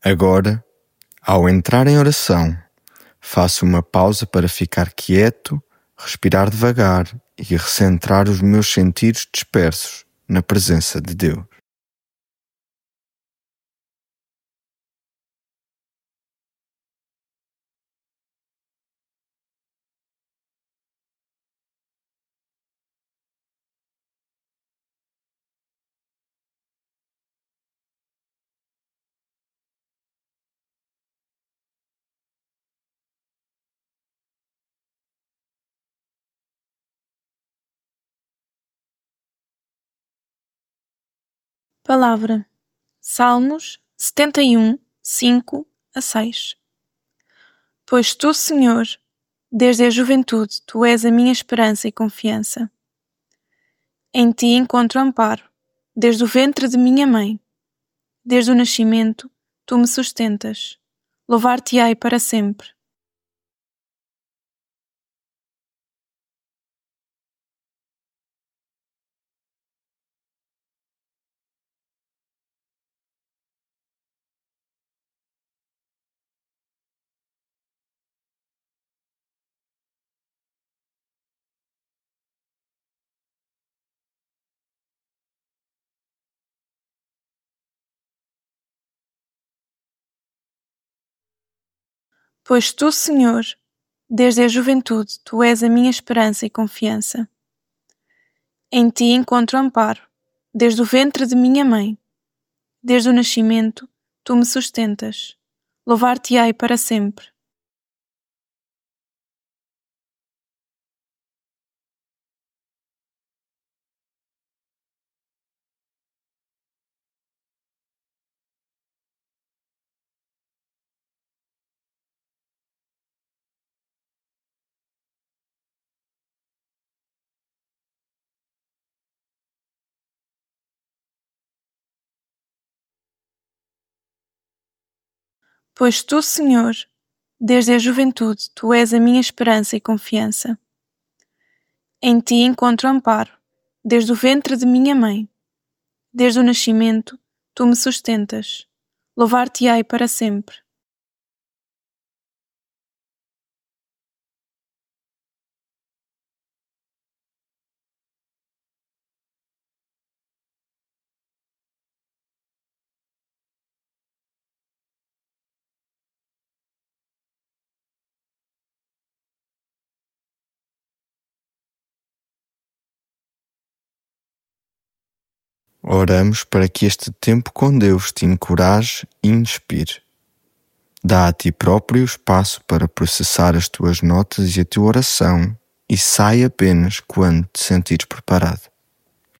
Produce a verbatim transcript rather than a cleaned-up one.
Agora, ao entrar em oração, faço uma pausa para ficar quieto, respirar devagar e recentrar os meus sentidos dispersos na presença de Deus. Palavra. Salmos setenta e um, cinco a seis. Pois tu, Senhor, desde a juventude, tu és a minha esperança e confiança. Em ti encontro amparo, desde o ventre de minha mãe. Desde o nascimento, tu me sustentas. Louvar-te-ei para sempre. Pois tu, Senhor, desde a juventude, tu és a minha esperança e confiança. Em ti encontro amparo, desde o ventre de minha mãe. Desde o nascimento, tu me sustentas. Louvar-te-ei para sempre. Pois tu, Senhor, desde a juventude, tu és a minha esperança e confiança. Em ti encontro amparo, desde o ventre de minha mãe. Desde o nascimento, tu me sustentas. Louvar-te-ei para sempre. Oramos para que este tempo com Deus te encoraje e inspire. Dá a ti próprio espaço para processar as tuas notas e a tua oração e sai apenas quando te sentires preparado.